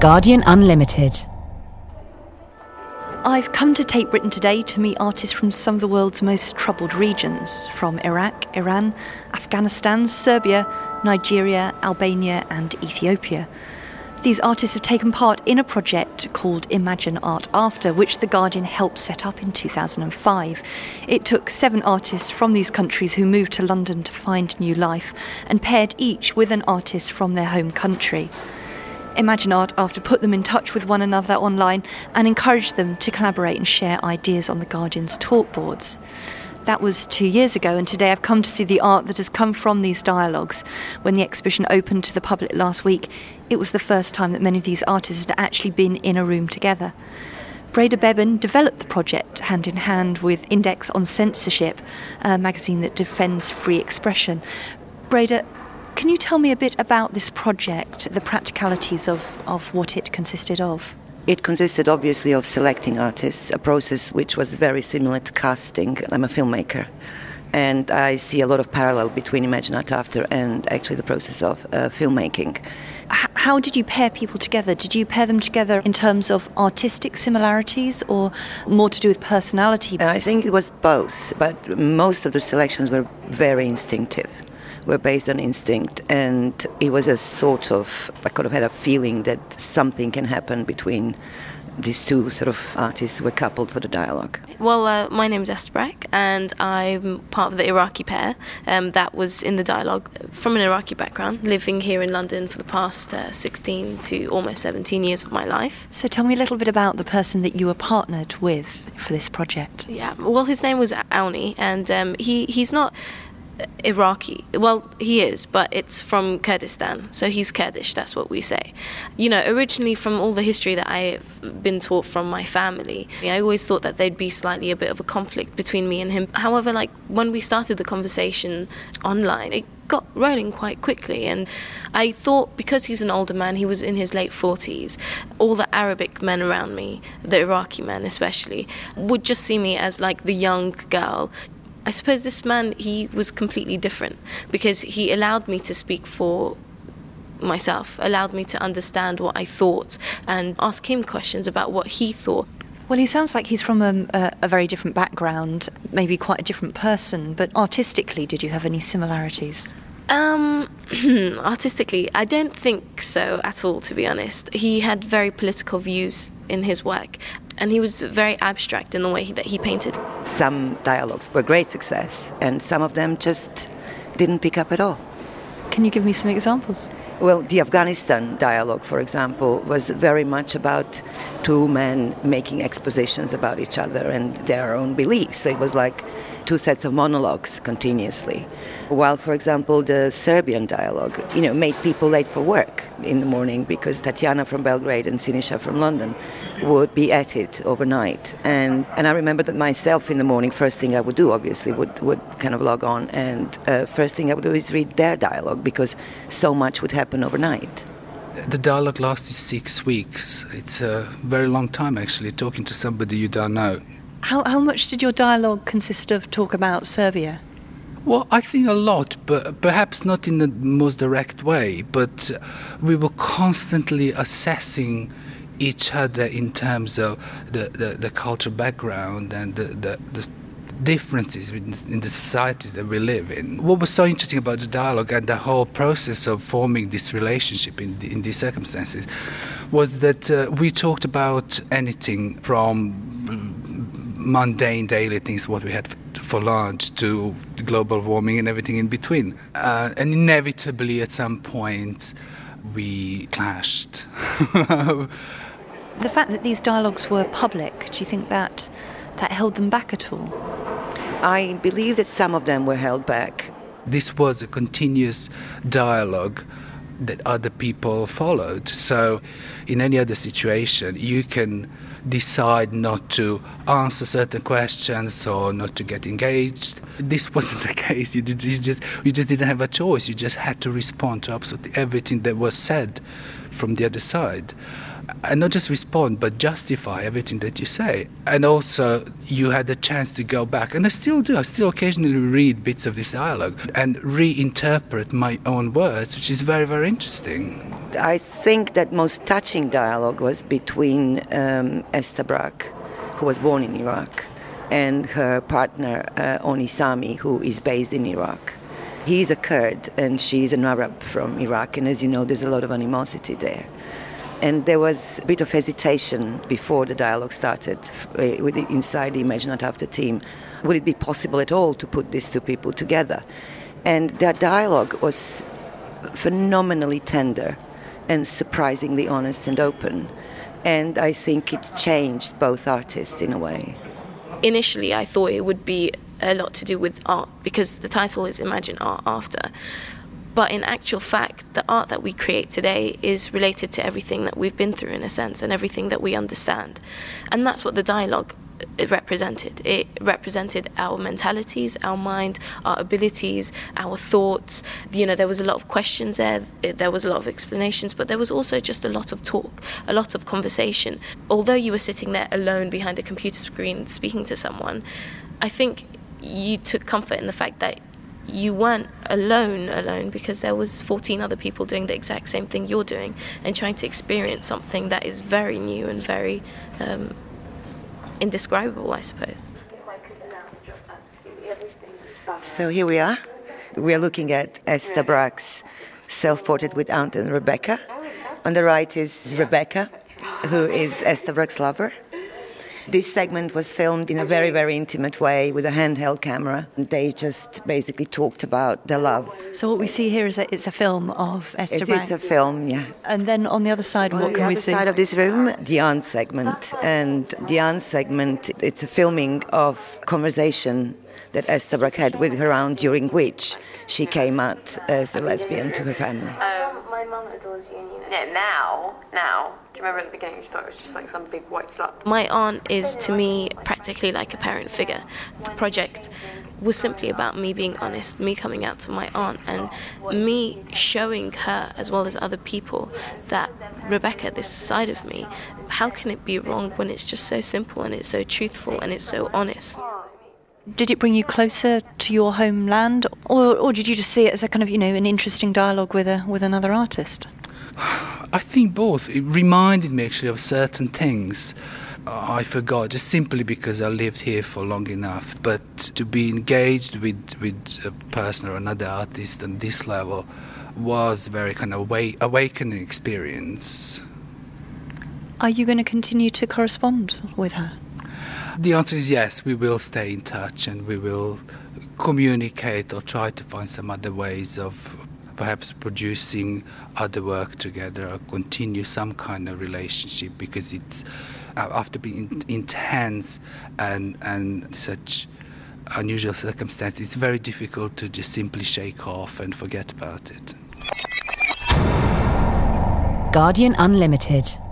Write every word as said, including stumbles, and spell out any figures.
Guardian Unlimited. I've come to Tate Britain today to meet artists from some of the world's most troubled regions, from Iraq, Iran, Afghanistan, Serbia, Nigeria, Albania and Ethiopia. These artists have taken part in a project called Imagine Art After, which The Guardian helped set up in two thousand five. It took seven artists from these countries who moved to London to find new life and paired each with an artist from their home country. Imagine Art After put them in touch with one another online and encouraged them to collaborate and share ideas on The Guardian's talk boards. That was two years ago, and today I've come to see the art that has come from these dialogues. When the exhibition opened to the public last week, it was the first time that many of these artists had actually been in a room together. Breda Beban developed the project hand in hand with Index on Censorship, a magazine that defends free expression. Breda, can you tell me a bit about this project, the practicalities of, of what it consisted of? It consisted obviously of selecting artists, a process which was very similar to casting. I'm a filmmaker, and I see a lot of parallel between Imagine Art After and actually the process of uh, filmmaking. H- how did you pair people together? Did you pair them together in terms of artistic similarities or more to do with personality? I think it was both, but most of the selections were very instinctive. Were based on instinct, and it was a sort of, I could have had a feeling that something can happen between these two sort of artists who were coupled for the dialogue. Well, uh, my name is Esther Breck, and I'm part of the Iraqi pair um, that was in the dialogue. From an Iraqi background, living here in London for the past uh, sixteen to almost seventeen years of my life. So tell me a little bit about the person that you were partnered with for this project. Yeah, well, his name was Auni, and um, he, he's not Iraqi. Well, he is, but it's from Kurdistan, so he's Kurdish, that's what we say. You know, originally from all the history that I've been taught from my family, I always thought that there'd be slightly a bit of a conflict between me and him. However, like, when we started the conversation online, it got rolling quite quickly, and I thought because he's an older man, he was in his late forties, all the Arabic men around me, the Iraqi men especially, would just see me as like the young girl. I suppose this man, he was completely different because he allowed me to speak for myself, allowed me to understand what I thought and ask him questions about what he thought. Well, he sounds like he's from a, a, a very different background, maybe quite a different person, but artistically, did you have any similarities? Um, artistically, I don't think so at all, to be honest. He had very political views in his work, and he was very abstract in the way he, that he painted. Some dialogues were great success, and some of them just didn't pick up at all. Can you give me some examples? Well, the Afghanistan dialogue, for example, was very much about two men making expositions about each other and their own beliefs. So it was like two sets of monologues continuously. While, for example, the Serbian dialogue, you know, made people late for work in the morning because Tatiana from Belgrade and Sinisha from London would be at it overnight. And and I remember that myself in the morning, first thing I would do, obviously, would, would kind of log on, and uh, first thing I would do is read their dialogue because so much would happen overnight. The dialogue lasted six weeks. It's a very long time, actually, talking to somebody you don't know. How how much did your dialogue consist of talk about Serbia? Well, I think a lot, but perhaps not in the most direct way, but we were constantly assessing each other in terms of the, the, the cultural background and the, the, the differences in the societies that we live in. What was so interesting about the dialogue and the whole process of forming this relationship in, the, in these circumstances was that uh, we talked about anything from mundane daily things, what we had for lunch, to global warming and everything in between. Uh, and inevitably at some point we clashed. The fact that these dialogues were public, do you think that that held them back at all? I believe that some of them were held back. This was a continuous dialogue that other people followed. So in any other situation, you can decide not to answer certain questions or not to get engaged. This wasn't the case. You, did, you just you just didn't have a choice. You just had to respond to absolutely everything that was said from the other side. And not just respond, but justify everything that you say. And also, you had the chance to go back, and I still do. I still occasionally read bits of this dialogue and reinterpret my own words, which is very, very interesting. I think that most touching dialogue was between um, Esther Brack, who was born in Iraq, and her partner uh, Oni Sami, who is based in Iraq. He's a Kurd and she's an Arab from Iraq, and as you know, there's a lot of animosity there. And there was a bit of hesitation before the dialogue started uh, with the, inside the Imagine Not After team. Would it be possible at all to put these two people together? And that dialogue was phenomenally tender and surprisingly honest and open. And I think it changed both artists in a way. Initially, I thought it would be a lot to do with art, because the title is Imagine Art After. But in actual fact, the art that we create today is related to everything that we've been through, in a sense, and everything that we understand. And that's what the dialogue it represented. It represented our mentalities, our mind, our abilities, our thoughts. You know, there was a lot of questions there, there was a lot of explanations, but there was also just a lot of talk, a lot of conversation. Although you were sitting there alone behind a computer screen speaking to someone, I think you took comfort in the fact that you weren't alone alone because there was fourteen other people doing the exact same thing you're doing and trying to experience something that is very new and very um, indescribable, I suppose. So here we are. We are looking at Esther Brack's self-portrait with Aunt and Rebecca. On the right is Rebecca, who is Esther Brack's lover. This segment was filmed in a very, very intimate way with a handheld camera. They just basically talked about their love. So what we see here is that it's a film of Esther It Brack. is a film, yeah. And then on the other side, On what the can we other see? side of this room, the aunt segment. And the aunt segment, it's a filming of conversation that Esther Brack had with her aunt, during which she came out as a lesbian to her family. Um, my mum adores you. Yeah, now, now. Do you remember at the beginning you thought it was just like some big white slut? My aunt is, to me, practically like a parent figure. The project was simply about me being honest, me coming out to my aunt, and me showing her, as well as other people, that Rebecca, this side of me, how can it be wrong when it's just so simple and it's so truthful and it's so honest? Did it bring you closer to your homeland, or, or did you just see it as a kind of, you know, an interesting dialogue with a with another artist? I think both. It reminded me actually of certain things I forgot just simply because I lived here for long enough. But to be engaged with, with a person or another artist on this level was a very kind of awa- awakening experience. Are you going to continue to correspond with her? The answer is yes, we will stay in touch and we will communicate or try to find some other ways of perhaps producing other work together or continue some kind of relationship, because it's uh, after being intense and and such unusual circumstances, it's very difficult to just simply shake off and forget about it. Guardian Unlimited.